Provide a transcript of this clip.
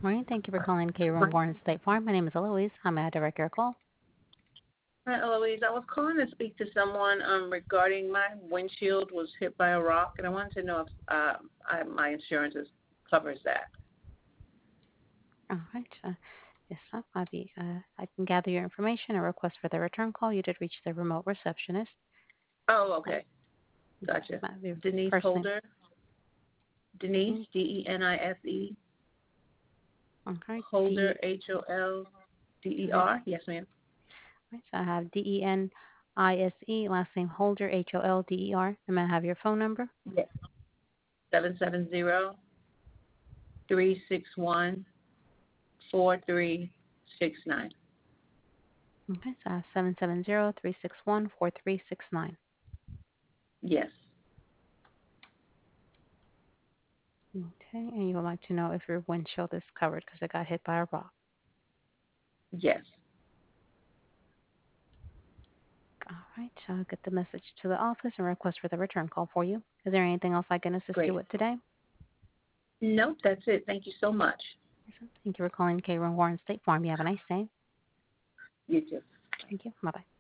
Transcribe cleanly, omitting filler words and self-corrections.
Morning. Thank you for calling K. Room Warren State Farm. My name is Eloise. How may I direct your call? Hi, Eloise. I was calling to speak to someone regarding my windshield was hit by a rock, and I wanted to know if my insurance covers that. All right. Yes, ma'am. I can gather your information and request for the return call. You did reach the remote receptionist. Oh, Uh, okay. yes, Gotcha. ma'am. Your Denise first name. Holder. Denise, Mm, Denise. all right. Holder, Holder. Yes, ma'am. Right, so I have Denise, last name Holder, Holder. And may I have your phone number? Yes. 770-361-4369. Okay, so I have 770-361-4369. Yes. Okay, and you would like to know if your windshield is covered because it got hit by a rock. Yes. All right, so I'll get the message to the office and request for the return call for you. Is there anything else I can assist you Great. with today? Nope, that's it. Thank you so much. Yes, sir. Thank you for calling K. Warren State Farm. You have a nice day. You too. Thank you. Bye bye.